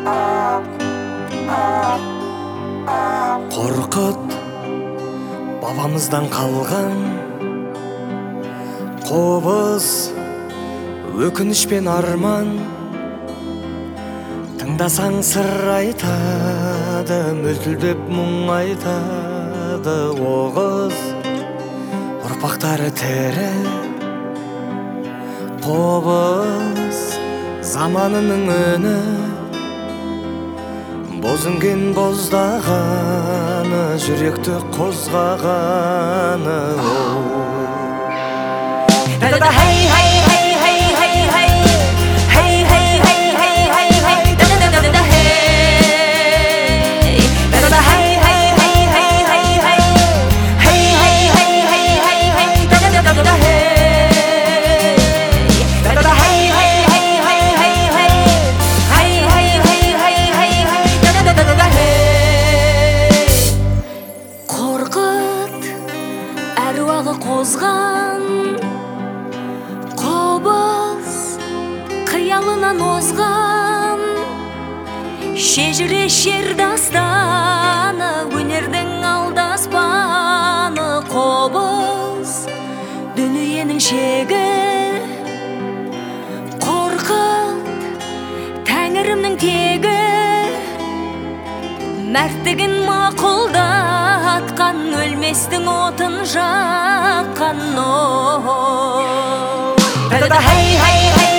Қорқыт бабамыздан қалған қобыз, өкініш пен арман. Тыңдасаң сыр айтады, мөлтілдеп мұң айтады. Оғыз ұрпақтары тірі, қобыз заманының үні. Боз үнген боздағаны, жүректі қозғағаны. Da-da-da, hey, hey, hey, hey, hey, hey. Hey, hey, hey, hey, hey, hey. Da-da-da-da-da, hey. Da-da-da, hey, hey, hey, hey, hey, hey. Hey, hey, hey, hey, hey, hey. Da-da-da-da-da, hey. Da-da-da, hey, hey, hey, hey, hey, hey. Hey, hey, hey, hey, hey, hey. Da-da-da-da-da, hey. Қорқыт әруағы қозған, қобыз қиялынан озған, шежірешер дастаны, өнердің алдаспаны. Қобыз дүниенің шегі, қорқыт тәңірімнің тегі. Мәрттігін мақұлдатқан, өлместің отын жаққан. Da-da-da, hey, hey, hey.